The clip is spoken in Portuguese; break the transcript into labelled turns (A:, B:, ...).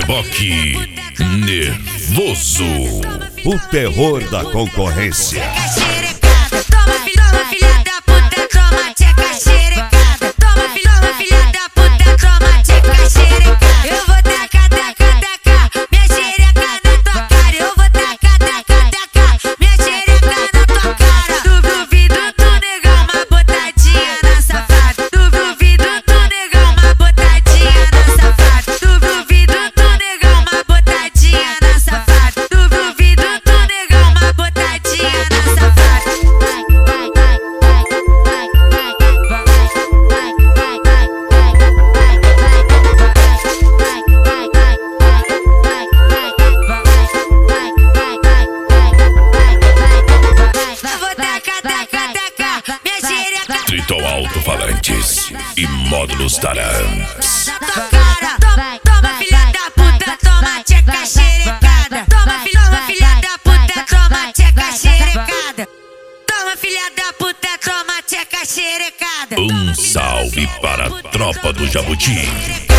A: Reboque nervoso. O terror da concorrência.
B: Toma filha da puta, toma tcheca xerecada. Toma filha da puta, toma tcheca xerecada. Eu vou tacar minha xereca na tua cara. Eu vou tacar minha xereca na tua cara. Duvido tu negar uma botadinha na safada. Duvido tu negar uma botadinha na safada. Duvido tu negar uma botadinha na safada. Duvido tu negar uma botadinha na safada.
A: Triton Alto-Falantes e Módulos Taranx.
B: Toma filha da puta, toma tcheca xerecada. Toma filha da puta, toma tcheca xerecada. Toma filha da puta, toma tcheca xerecada.
A: Um salve para a tropa do Jabuti.